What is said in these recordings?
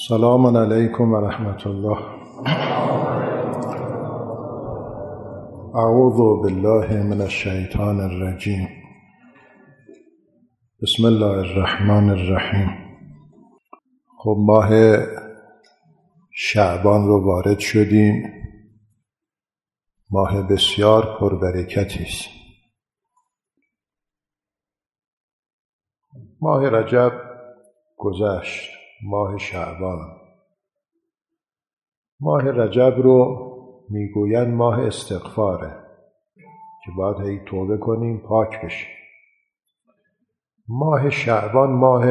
سلام علیکم و رحمت الله. اعوذ بالله من الشیطان الرجیم. بسم الله الرحمن الرحیم. خب ماه شعبان رو وارد شدیم. ماه بسیار پربرکتی است. ماه رجب گذشت، ماه شعبان. ماه رجب رو میگویند ماه استغفاره که باید هی توبه کنیم، پاک بشیم. ماه شعبان ماه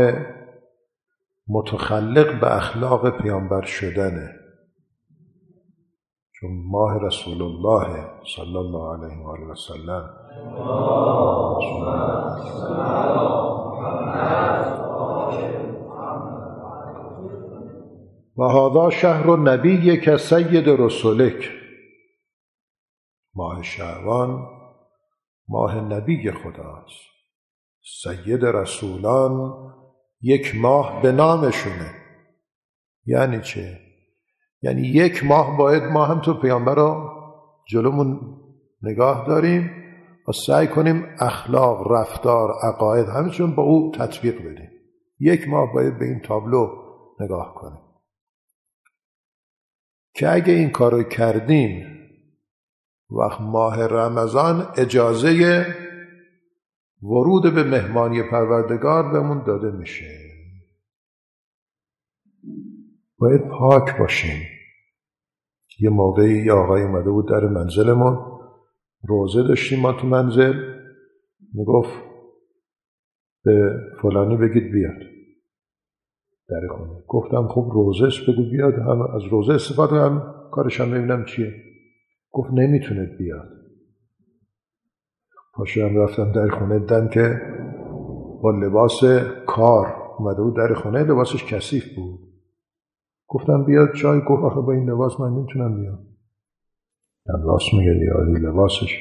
متخلق به اخلاق پیامبر شدنه، چون ماه رسول الله صلی الله علیه و آله و سلم و هذا شهر نبیک سید رسولک. ماه شعبان ماه نبی خداست، سید رسولان یک ماه به نامشونه. یعنی چه؟ یعنی یک ماه باید ما هم تو پیامبر رو جلومون نگاه داریم و سعی کنیم اخلاق، رفتار، عقاید همشون با او تطبیق بدیم. یک ماه باید به این تابلو نگاه کنیم که اگه این کارو کردیم وقت ماه رمضان اجازه ورود به مهمانی پروردگار بهمون داده میشه. باید پاک باشیم. یه موقعی یه آقای اومده بود در منزلمون، روزه داشتیم ما تو منزل، میگفت به فلانی بگید بیاد در خونه. گفتم خب روزه است، بگو بیاد، هم از روزه استفاده هم کارش هم ببینم چیه. گفت نمیتونه بیاد. پاشو هم رفتم در خونه، دیدم که با لباس کار اومده بود در خونه، لباسش کثیف بود. گفتم بیاد چای. گفت آخه با این لباس من نمیتونم بیام. راست میگه دیاری لباسش.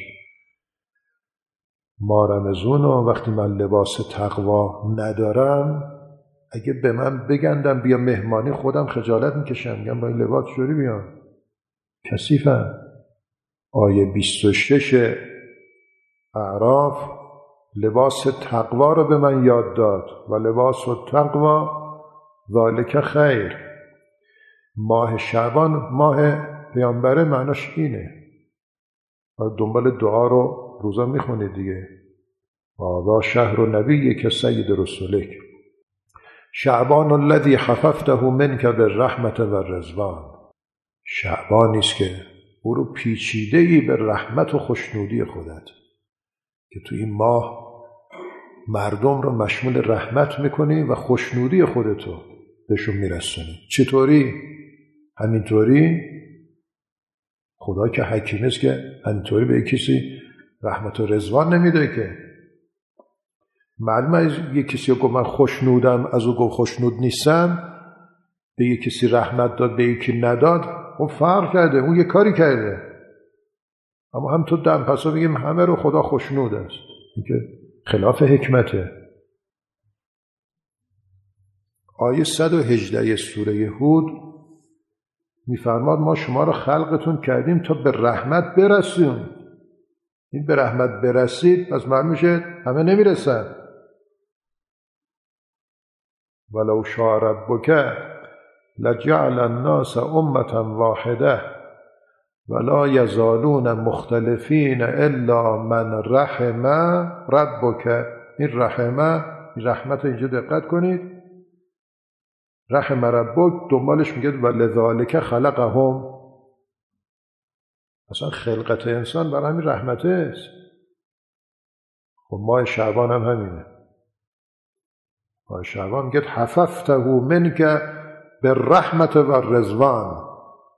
ما رمضانو وقتی من لباس تقوا ندارم، اگه به من بگندم بیا مهمانی خودم خجالت میکشم، میگم با این لباس چوری بیام، کثیفم. آیه 26 اعراف لباس تقوا رو به من یاد داد و لباس التقوا ذالک خیر. ماه شعبان ماه پیامبره، معناش اینه. دنبال دعا رو روزا میخونید دیگه. هذا شهر نبیک سید رسولک. شعبان الذی حففته منک بالرحمة والرضوان. شعبانی است که او رو پیچیده‌ای به رحمت و خوشنودی خودت، که تو این ماه مردم رو مشمول رحمت میکنی و خوشنودی خودتو بهشون میرسونی. چطوری؟ همینطوری. خدا که حکیم است که همینطوری به کسی رحمت و رضوان نمیده که. معلومه یک کسی گفت من خوشنودم، از او گفت خوشنود نیستم، به یک کسی رحمت داد به یکی نداد، خب فرق کرده، اون یه کاری کرده. اما هم تو دم پسا بگیم همه رو خدا خوشنود است، این که خلاف حکمته. آیه 118 سوره هود میفرماد ما شما رو خلقتون کردیم تا به رحمت برسیم. این به رحمت برسید پس معلوم میشه همه نمیرسن. ولو شاء ربک لجعل الناس امة واحده ولا یزالون مختلفین الا من رحم ربک. این رحمت اینجا دقت کنید. رحم ربک دنبالش میگه ولذالک خلقهم. اصلا خلقت انسان برای همین رحمته است. خب ماه شعبان هم همینه. ماه شعبان میگه حففته منک بالرحمة والرضوان.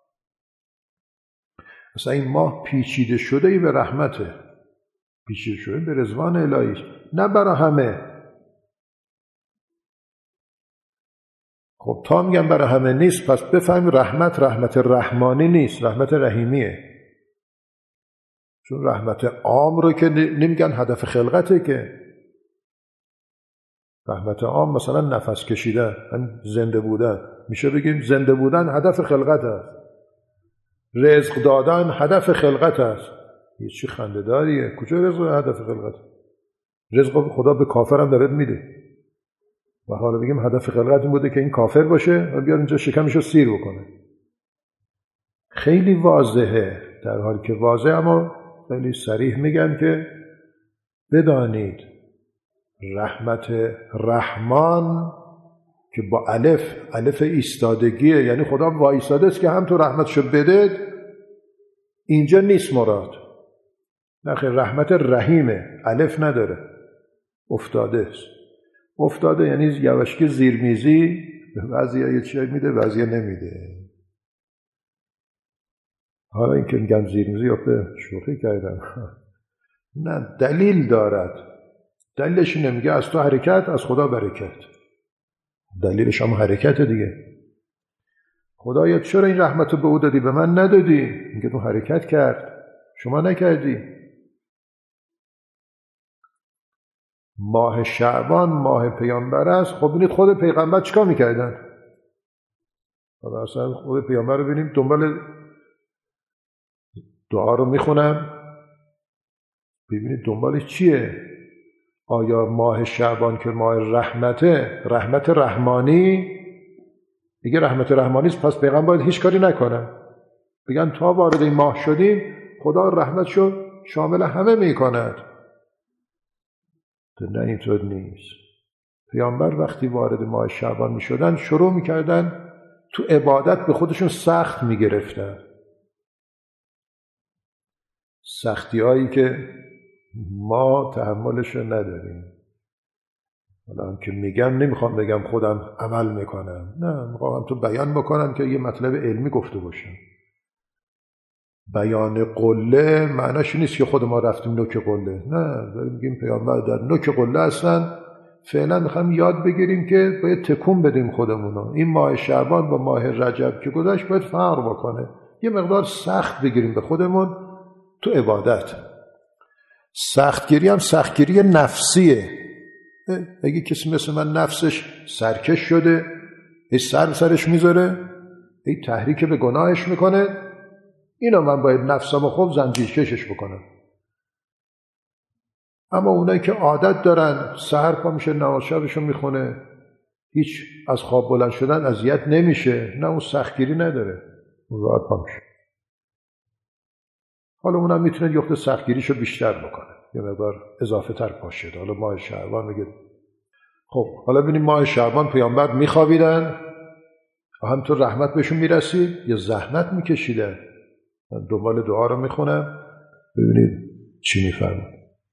اصلا این ماه پیچیده شده ای به رحمته، پیچیده شده به رضوان الهی، نه برای همه. خب تا میگم برای همه نیست، پس بفهمی رحمت رحمانی نیست، رحمت رحیمیه. چون رحمت عام رو که نمیگن هدف خلقته که. رحمت عام مثلا نفس کشیدن، زنده بودن. میشه بگیم زنده بودن هدف خلقت است، رزق دادن هدف خلقت است. یه چی خنده داریه؟ کجا رزق هدف خلقت؟ رزق خدا به کافرم داره میده و حالا بگیم هدف خلقت این بوده که این کافر باشه و بیاد اینجا شکمشو سیر بکنه. خیلی واضحه، در حالی که واضحه اما خیلی صریح میگن که بدانید رحمت رحمان که با الف ایستادگیه، یعنی خدا وایستاده است که هم تو رحمتشو بده، اینجا نیست مراد. نخیر، رحمت رحیمه، الف نداره، افتاده است. افتاده یعنی یواشکی زیرمیزی، بعضیا یه چیزی میده بعضیا نمیده. حالا این که میگم زیرمیزی افته شوخی کردم نه، دلیل دارد. دلیلش اینه، میگه از تو حرکت از خدا برکت. دلیلش هم حرکت دیگه. خدایا چرا این رحمتو به او دادی به من ندادی؟ میگه تو حرکت کرد شما نکردی. ماه شعبان ماه پیامبر است. خب ببینید خود پیغمبر چیکار میکردن؟ حالا اصلا خود پیامبر رو ببینیم دنبال دعا رو میخونم، ببینید دنبالش چیه. آیا ماه شعبان که ماه رحمته، رحمت رحمانی، میگه رحمت رحمانی است، پس پیغمبر باید هیچ کاری نکنه. بگن تا وارد این ماه شدیم خدا رحمتشو شامل همه میکند. نه، اینطور نیست. پیامبر وقتی وارد ماه شعبان میشدن شروع میکردن تو عبادت به خودشون سخت میگرفتن، سختی هایی که ما تحملش رو نداریم. حالا که میگم نمیخوام بگم خودم عمل میکنم، نه، میخوام تو بیان بکنم که یه مطلب علمی گفته باشم. بیان قله معناش نیست که خود ما رفتیم نوک قله، نه، داریم میگیم پیامبر در نوک قله هستن. فعلا میخوام یاد بگیریم که باید تکون بدیم خودمونو. این ماه شعبان با ماه رجب که گذشت باید فرق بکنه، یه مقدار سخت بگیریم به خودمون تو عبادت. سختگیری هم سختگیری نفسیه. اگه کسی مثل من نفسش سرکش شده، سرش میذاره، تحریک به گناهش میکنه، اینو من باید نفسمو خوب زنجیرکشش بکنم. اما اونایی که عادت دارن سحر پا میشه نماز شبشو میخونه، هیچ از خواب بلند شدن اذیت نمیشه، نه اون سختگیری نداره، اون راحت پا میشه. حالا اونم میتونه یه خورده سختگیریشو بیشتر بکنه، یه مقدار اضافه تر پاشه. حالا ماه شعبان میگه خب حالا ببینیم ماه شعبان پیامبر میخوابیدن همینطور رحمت بهشون میرسید یا زحمت میکشیدن؟ من دنبال دعا رو میخونم ببینید چی میفرماد.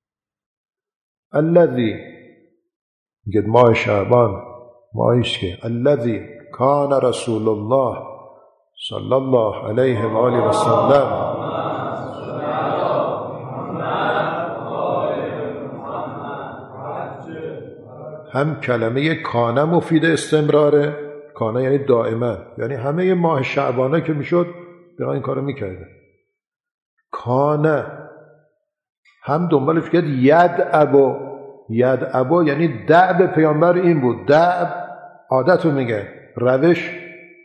الذی، میگه ماه شعبان ماهیش که الذی کان رسول الله صلی الله علیه و آله و سلم هم کلمه کانه مفید استمراره، کانه یعنی دائما، یعنی همه ماه شعبانه که میشد بقیه این کارو میکرده. کانه هم دنبالش گید ید ابو یعنی دعب پیامبر این بود. دعب عادت رو میگه، روش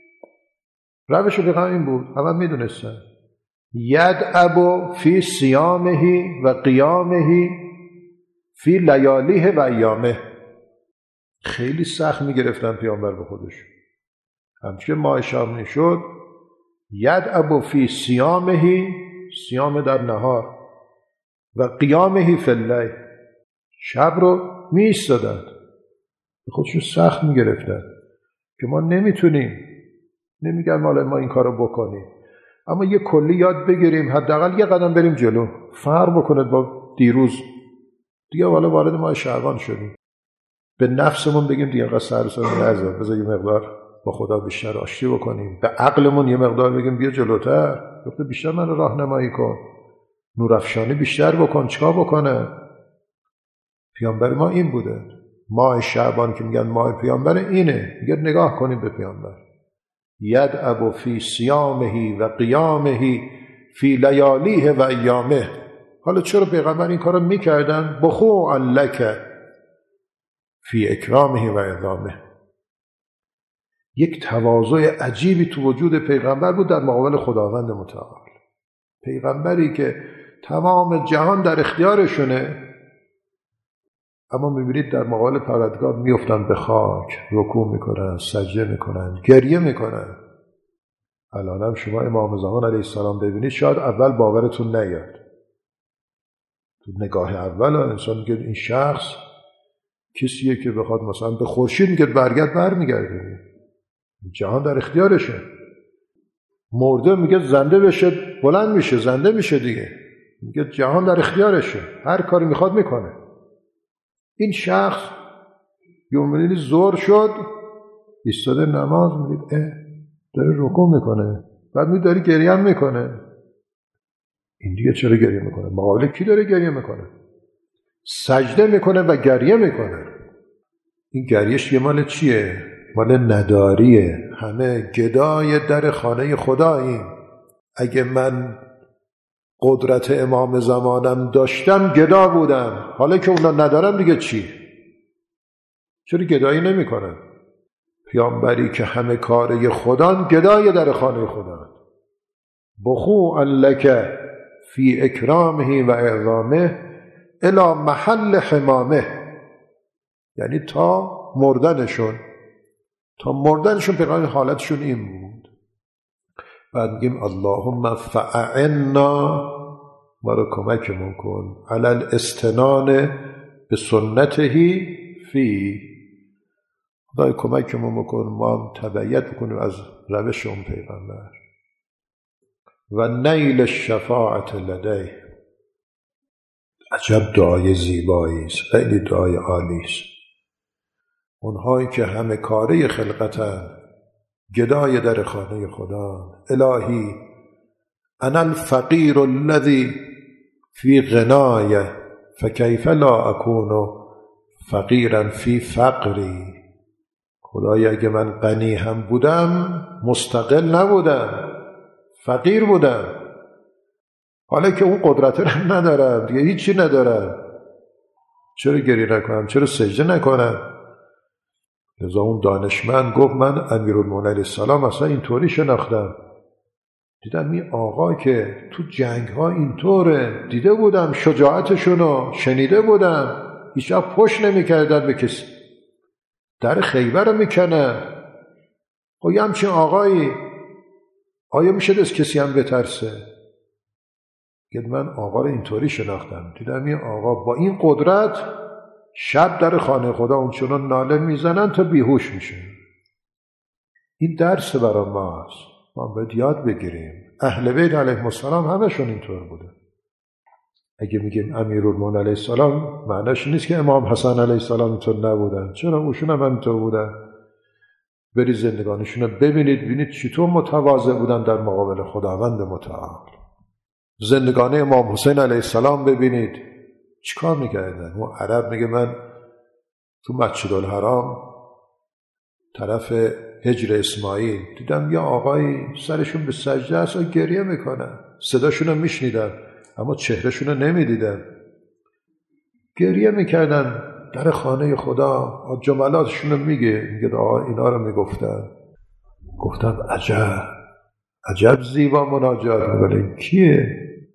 بقیه این بود، همه میدونستن. ید ابو فی صیامه و قیامه فی لیالیه و ایامه. خیلی سخت میگرفتن پیامبر به خودش. همچه ماه شعبان شد ید ابو فی صیامه، صیام در نهار، و قیامه فی اللیل، شب رو می ایستادند، به خودشون سخت میگرفتن که ما نمیتونیم. نمیگم ما این کارو بکنیم، اما یه کلی یاد بگیریم، حداقل یه قدم بریم جلو، فرق بکنه با دیروز. دیگه حالا وارد ماه شعبان شدیم، به نفسمون بگیم دیگه انقدر سر نذار، بذار یه مقدار با خدا بیشتر آشتی بکنیم. به عقلمون یه مقدار بگیم بیا جلوتر، گفته بیشتر من راهنمایی کن، نورافشانی بیشتر بکن. چیکار بکنه؟ پیامبر ما این بوده. ماه شعبان که میگن ماه پیامبر اینه، میگه نگاه کنیم به پیامبر. یدعب فی صیامه و قیامه فی لیالیه و ایامه. حالا چرا پیغمبر این کارو میکردن؟ بخوعا لک، فی اکرامه و اعظامه. یک تواضع عجیبی تو وجود پیغمبر بود در مقابل خداوند متعال. پیغمبری که تمام جهان در اختیارشونه، اما میبینید در مقابل پروردگار میافتن به خاک، رکوع میکنن، سجده میکنن، گریه میکنن. الانم شما امام زمان علیه السلام ببینید شاید اول باورتون نیاد. تو نگاه اول انسان میگه این شخص کسیه که بخواد مثلا به خورشید میگه برگرد، برمیگرده. جهان در اختیارشه. مرده میگه زنده بشه، بلند میشه، زنده میشه دیگه. میگه جهان در اختیارشه، هر کاری میخواد میکنه. این شخص یومینی زور شد، ایستاده نماز، میگه داره رکوع میکنه، بعد می داره گریه هم میکنه. این دیگه چرا گریه میکنه؟ مقابل کی داره گریه میکنه؟ سجده میکنه و گریه میکنه. این گریهش یه مال چیه؟ مال نداریه. همه گدای در خانه خداییم. اگه من قدرت امام زمانم داشتم گدا بودم، حالا که اونا ندارم دیگه چی؟ چرا گدایی نمی کنن؟ پیامبری که همه کاره خدان، گدای در خانه خدان. بخو ان لک فی اکرامه و اعظامه الی محل حمامه. یعنی تا مردنشون پیغمبر حالتشون این بود. بعد میگیم اللهم فاعنا، ما رو کمکمون کن، علی الاستنان به سنته فی، خدای کمکمون بکن ما تبعیت بکنیم از روش اون پیغمبر. و نیل الشفاعت لدیه. عجب دعای زیبایی است، خیلی دعای عالی است. اونهایی که همه کاره خلقتن، گدای در خانه خدا. الهی انا الفقیر الذی فی غنای فکیف لا اکون فقیرا فی فقری. خدای اگه من غنی هم بودم مستقل نبودم، فقیر بودم. حالا که اون قدرت رو ندارم دیگه، هیچی ندارم، چرا گریه نکنم؟ چرا سجده نکنم؟ لذا اون دانشمند گفت من امیرالمومنین علیه السلام اصلا اینطوری شناختم، دیدم این آقا که تو جنگ ها اینطوره، دیده بودم شجاعتشونو، شنیده بودم، هیچ وقت پشت نمی‌کردن به کسی، در خیبر رو میکنن. خب یه همچین آقایی آیا میشه از کسی هم بترسه؟ گفت من آقا رو اینطوری شناختم، دیدم این آقا با این قدرت شب در خانه خدا اونچنان ناله میزنن تا بیهوش میشه. این درس برای ماست، ما باید یاد بگیریم. اهل بیت علیهم السلام همشون اینطور بوده. اگه میگیم امیرالمومنین علیه السلام معنیش نیست که امام حسن علیه السلام اینطور نبودن، چرا اوشون هم اینطور بودن. برید زندگانشون رو ببینید چطور متواضع بودن در مقابل خداوند متعال. زندگانی امام حسین علیه السلام ببینید چیکار میکردن. اون عرب میگه من تو مسجد الحرام طرف حجر اسماعیل دیدم یه آقایی سرشون به سجده است و گریه میکنن، صداشون رو میشنیدم اما چهرهشون رو نمیدیدم، گریه میکردن در خانه خدا. جملاتشون رو میگه آقا اینا رو میگفتن. گفتم عجب زیبا مناجات میکنه، این کیه؟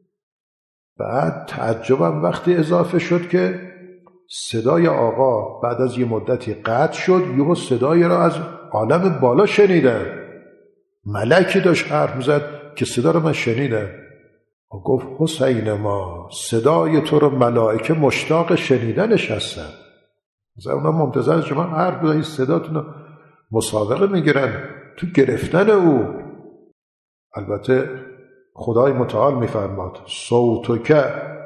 بعد تعجبم وقتی اضافه شد که صدای آقا بعد از یه مدتی قطع شد، یهو صدای را از عالم بالا شنیدم، ملکی داشت حرف میزد که صدا رو من شنیدم. گفت حسین ما صدای تو رو ملائکه مشتاق شنیدنش هستن، مثلا اونا منتظر شما حرف بزنید، صداتون رو مسابقه میگیرن تو گرفتن او. البته خدای متعال میفرماد صوتک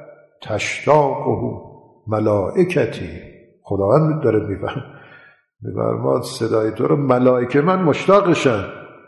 تشتاقه ملائکتی، خداوند داره میفرماد صدای تو رو ملائکه من مشتاقشن.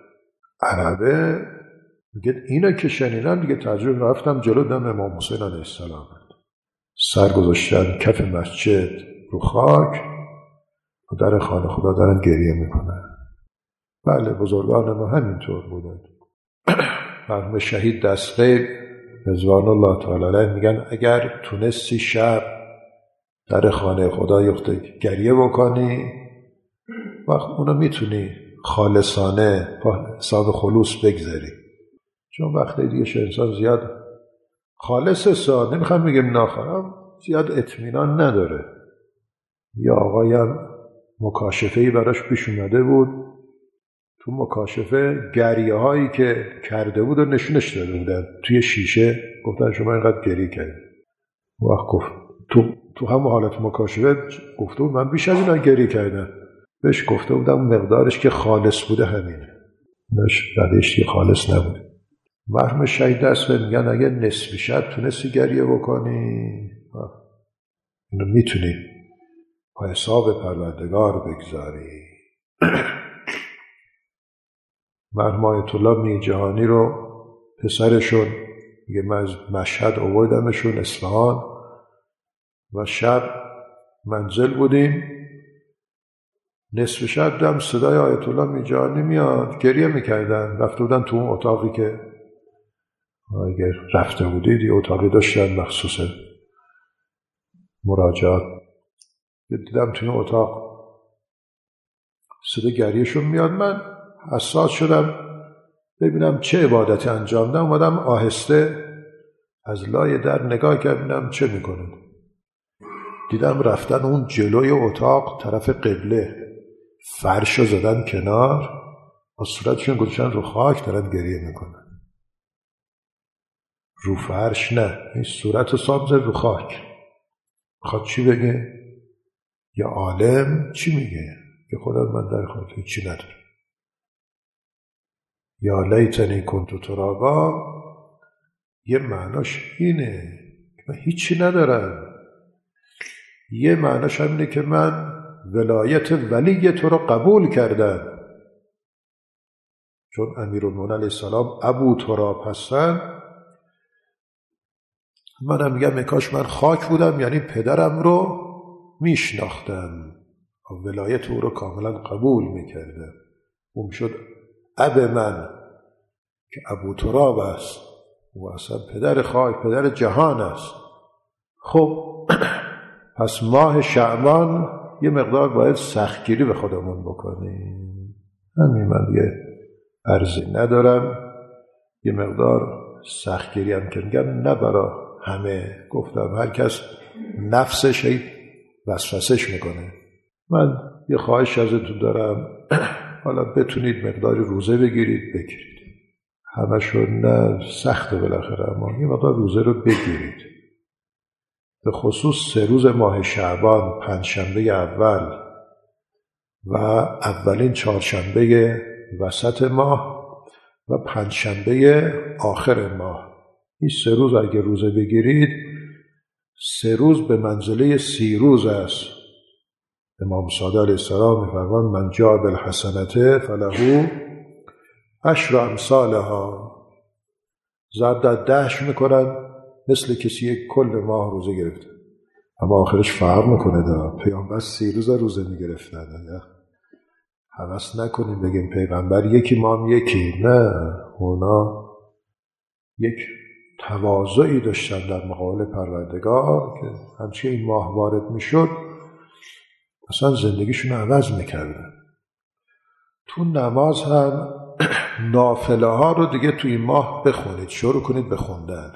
عربه میگه اینا که شنیدن دیگه تعجب، رفتم جلو دم امام حسین علیه السلام، سر گذاشتن کف مسجد رو خاک و در خانه خدا دارن گریه میکنن. بله بزرگان ما همینطور بودن. مرحوم شهید دستغیب رضوان الله تعالی علیه میگن اگر تونستی شب در خانه خدا یخته گریه بکنی، وقت اونو میتونی خالصانه حساب خلوص بگذاری. چون وقتی دیگه انسان زیاد خالص نمیخوام بگم ناخوام، زیاد اطمینان نداره. یا آقایم مکاشفه‌ای براش پیش اومده بود، تو مکاشفه گریه هایی که کرده بود و نشونش داده بودن توی شیشه، گفتن شما اینقدر گریه کردید. وقت گفت تو هم حالت مکاشفه گفته بود من بیش از اینا گریه کردم. بهش گفته بودم مقدارش که خالص بوده همینه، بعدش که خالص نبوده. مرحوم شهید دست میگن اگه نصف شب تونستی گریه بکنی، اینو میتونی پای حساب پروردگار بگذاری. مرحوم آیت الله میرجهانی رو پسرشون میگه من از مشهد آوردمشون اصفهان و شب منزل بودیم، نصف شب دم صدای آیت الله میرجهانی میاد، گریه میکردن. رفته بودن تو اون اتاقی که اگر رفته بودید یه اتاقی داشتن مخصوص مراجعات، دیدم توی اتاق صدای گریهشون میاد. من حساس شدم ببینم چه عبادتی انجام دادم، اومدم آهسته از لای در نگاه کردم چه میکنه. دیدم رفتن اون جلوی اتاق طرف قبله، فرشو زدن کنار، با صورتشون گذاشتن رو خاک دارن گریه میکنن. رو فرش نه، این صورت صاحب زد رو خاک. خواهد چی بگه؟ یا عالم چی میگه؟ که خدا من در خاطر چی نداره. یا لیتنی کنت ترابا، یه معناش اینه که من هیچی ندارم. یه معناش اینه که من ولایت ولی تو رو قبول کردم، چون امیرالمومنین علیه السلام ابو تراب هستن. منم میگم کاش من خاک بودم، یعنی پدرم رو میشناختم، ولایت او رو کاملا قبول میکردم. اون شد اب من که ابو تراب است و اصلا پدر خاک، پدر جهان است. خب پس ماه شعبان یه مقدار باید سختگیری به خودمون بکنیم. همین، من یه عرضی ندارم. یه مقدار سختگیری هم که میگم نه برا همه، گفتم هر کس نفسش وسوسش میکنه. من یه خواهش ازتون دارم، حالا بتونید مقداری روزه بگیرید. همشون نه سخته بالاخره، اما یه مقدار روزه رو بگیرید. به خصوص 3 روز ماه شعبان، پنجشنبه اول و اولین چهارشنبه وسط ماه و پنجشنبه آخر ماه. این 3 روز اگه روزه بگیرید، 3 روز به منزله 30 روز است. امام صادق علیه السلام می‌فرماند من جاء بالحسنة فله 10 امثالها. ضرب در 10 میکنن مثل کسی یک کل ماه روزه گرفته. اما آخرش فرق میکنه. پیامبر 30 روز روزه میگرفتن. هوس نکنیم بگیم پیغمبر یکی ما هم یکی. نه، اونا یک تواضعی داشتن در مقابل پروردگار که همچه این ماه وارد میشد اصلا زندگیشون عوض میکردن. تو نماز هم نافله ها رو دیگه تو این ماه بخونید، شروع کنید بخوندن.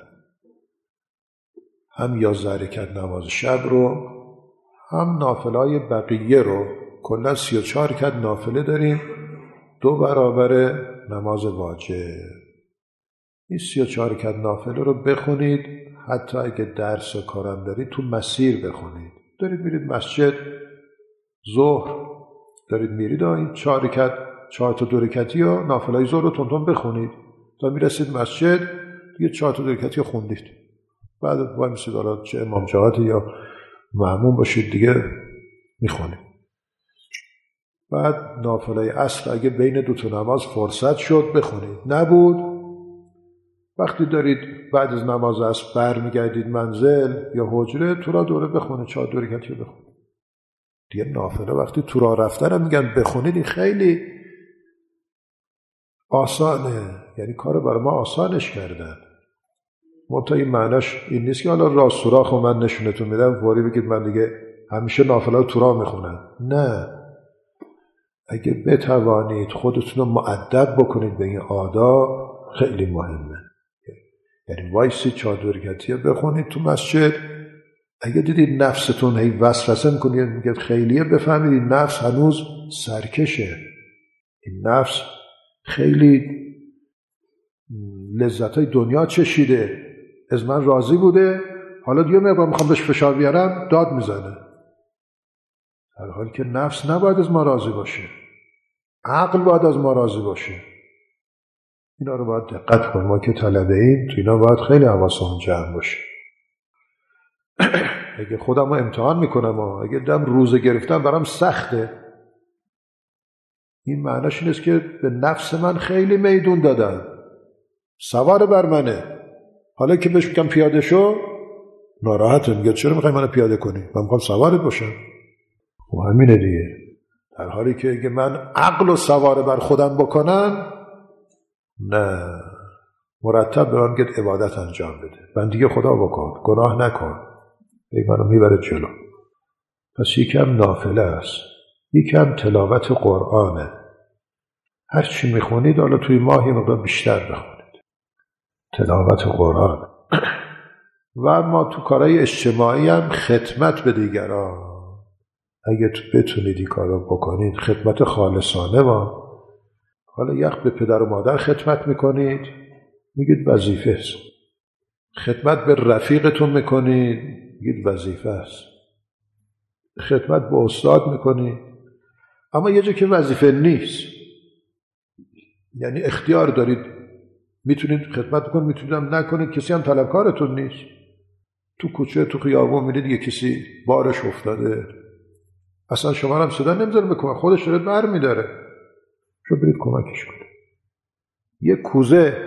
هم 11 رکعت نماز شب رو، هم نافله های بقیه رو. کلا 34 رکعت نافله داریم، 2 برابر نماز واجب. این 34 رکعت نافله رو بخونید. حتی اگه درس و کارم دارید تو مسیر بخونید. دارید میرید مسجد، ظهر دارید میرید، این 4 تا 2 رکعتی و نافله های ظهر رو تون بخونید تا میرسید مسجد دیگه 4 تا 2 رکعتی خوندید. بعد وای میسید، حالا چه امام جماعتی یا مأموم باشید دیگه میخونید. بعد نافله عصر اگه بین 2 تا نماز فرصت شد بخونید، نبود وقتی دارید بعد از نماز عصر برمیگردید منزل یا حجره، تو را دوره بخونید، 4 2 رکعتی رو بخونید. دیگه نافله وقتی تو را رفتن هم میگن بخونید، این خیلی آسانه، یعنی کار برای ما آسانش کردن. منتها این معناش این نیست که حالا راه سوراخ رو من نشونتون میدم فوری بگید من دیگه همیشه نافله رو تو راه میخونم. نه، اگه بتوانید خودتون رو مؤدب بکنید به این آداب خیلی مهمه. یعنی وایسی 4 رکعتی بخونید تو مسجد، اگه دیدید نفستون هی وسوسه میکنید میگید خیلیه، بفهمید این نفس هنوز سرکشه، این نفس خیلی لذتای دنیا چشیده، از من راضی بوده، حالا دیگه میخوام بهش فشار بیارم داد میزنه، در حالی که نفس نباید از ما راضی باشه، عقل باید از ما راضی باشه. اینا رو باید دقت کنیم. ما که طلبه ایم تو اینا باید خیلی حواسمون جمع باشه. اگه خودم رو امتحان میکنم اگه دم روزه گرفتم برام سخته، این معناش اینست که به نفس من خیلی میدون دادم، سوار بر منه. حالا که بهش میگم پیاده شو ناراحته، میگه چرا میخوای منو پیاده کنی؟ من میخوام سوارت باشم. و همینه دیگه. در حالی که اگه من عقل و سوار بر خودم بکنم، نه، مرتب به من میگه عبادت انجام بده، بندگی خدا بکن، گناه نکن، ای منو میبره جلو. پس یکم نافله است، یکم تلاوت قرآنه. هر چی میخونید حالا توی ماهی مقدار بیشتر بخونید تلاوت قرآن. و ما تو کارهای اجتماعی هم خدمت به دیگران، اگه تو بتونید این کارو بکنید، خدمت خالصانه. ما حالا یخ به پدر و مادر خدمت میکنید، میگید وظیفه است. خدمت به رفیقتون میکنید، میگید وظیفه است. خدمت به استاد میکنید. اما یه جا که وظیفه نیست، یعنی اختیار دارید، میتونید خدمت بکنید، میتونید هم نکنید، کسی هم طلبکارتون نیست. تو کوچه تو خیابون میدید یه کسی بارش افتاده، اصلا شما هم صدا نمیذاره بکنه، خودش داره بر میداره، شو برید کمکش کنید. یه کوزه،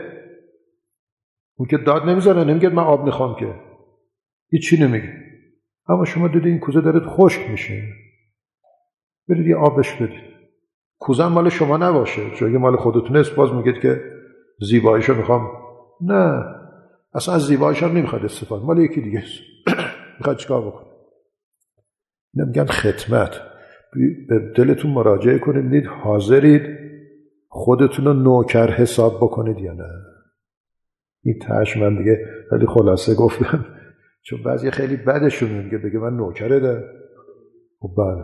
اون که داد نمیزنه، نمیگه من آب میخوام، که هیچی نمیگه، اما شما دیدید این کوزه داره خشک میشه، برید یه آبش بدید. کوزه مال شما نباشه، چون اگه مال خودتونه است باز میگید که زیباییشو میخوام. نه، اصلا از زیباییش هم نمیخواد استفاده، مال یکی دیگه است. میخواد چیکار بکنه؟ نمیگن خدمت. به دلتون مراجعه کنید، دید حاضرید خودتون رو نوکر حساب بکنید یا نه. این تاش من دیگه ولی خلاصه گفتم، چون بعضی خیلی بدشون میگه بگه من نوکره ده. خب بله،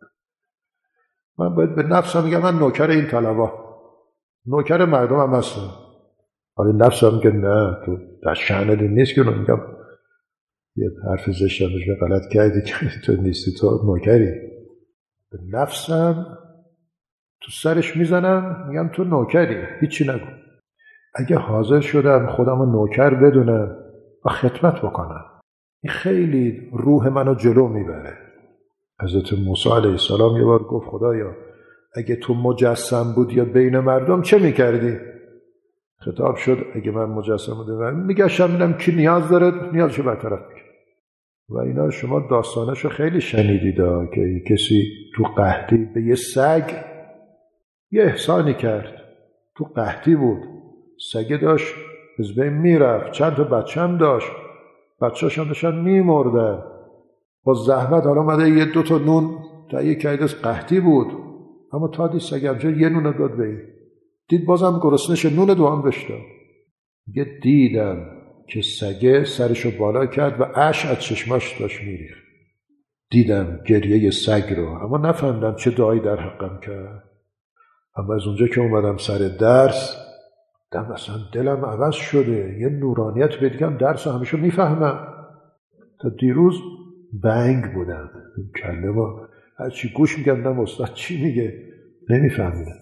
من باید به نفسم میگم من نوکر این طلبا، نوکر مردم هم هستم. حالا نفسم میگه نه، تو در شأنت نیست که میگم یه حرف زشت بهش غلط کردی که تو نیستی، تو نوکری. به نفسم تو سرش میزنم، میگم تو نوکری، هیچی نگو. اگه حاضر شدم خودم رو نوکر بدونم و خدمت بکنم، این خیلی روح منو جلو میبره. حضرت موسی علیه السلام یه بار گفت خدایا اگه تو مجسم بود یا بین مردم چه میکردی؟ خطاب شد اگه من مجسم بودم میگشتم میدم کی نیاز داره نیازشو برطرف میکنم. و اینا شما داستانشو خیلی شنیدید که کسی تو قحطی به یه سگ یه احسانی کرد. تو قحطی بود، سگه داشت از بین میرفت، چند تا بچه هم داشت، بچه‌اش هم داشتن میمردن، با زحمت حالا اومده یه 2 تا نون تهیه کرد. از قحطی بود، اما تا دید سگه همچه یه نون داد به این، دید بازم گرسنش، نون دوام بهش داد. میگه دیدم که سگه سرشو بالا کرد و اشک از چشماش داشت میریخت. دیدم گریه سگ رو، اما نفهمیدم چه دعایی در حقم کرد. اما از اونجا که اومدم سر درس، دم اصلا دلم عوض شده، یه نورانیت بدیم، درس همیشه میفهمم. تا دیروز بنگ بودم، کله ما هرچی گوش میگم استاد چی میگه نمیفهمیدم.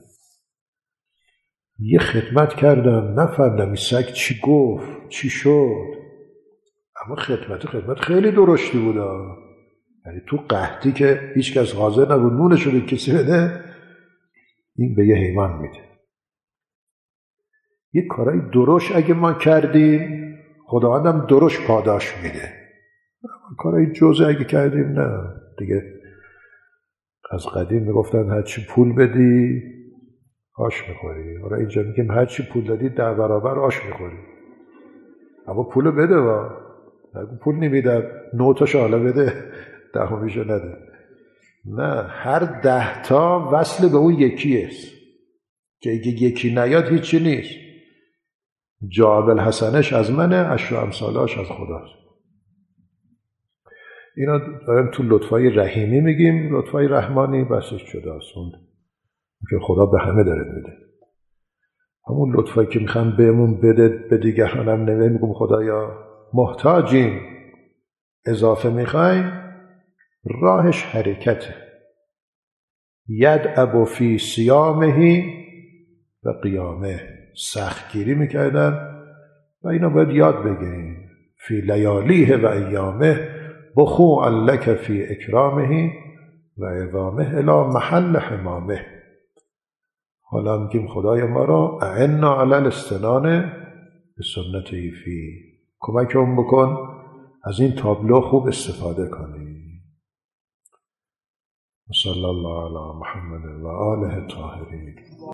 یه خدمت کردم، نفهمیدم این سگ چی گفت چی شد، اما خدمت خیلی درشتی بود. یعنی تو قحطی که هیچ کس حاضر نبود نونش رو کسی بده، این به یه حیوان میده. یه کارای درشت اگه ما کردیم خداوندم درشت پاداش میده. کارای جزء اگه کردیم نه دیگه. از قدیم میگفتن هرچی پول بدی آش میخوری. حالا اینجا میگیم هرچی پول دادی 10 برابر آش میخوری. اما پولو بده و پول نمیدم 9 تاشو حالا بده 10میشو نده. نه، هر 10 تا وصل به اون یکیه که اگه یکی نیاد هیچی نیست. جواب الحسنش از منه، عشر امثالاش از خداست. اینا داریم تو لطفای رحیمی میگیم. لطفای رحمانی بسش جداست، اون که خدا به همه داره میده. همون لطفایی که میخوام بهمون بده به دیگرانم نمیگم خدایا محتاجیم اضافه میخوایم، راهش حرکته. یدعب فی صیامه و قیامه، سختگیری میکردن و اینا باید یاد بگیریم. فی لیالیه و ایامه بخوعا لک فی اکرامه و عظامه الی محل حمامه. حالا میگیم خدای ما را اعنا علی الاستنان به سنته فی، کمکمون بکن از این تابلو خوب استفاده کنیم. صلی الله علی محمد و آله الطاهرین.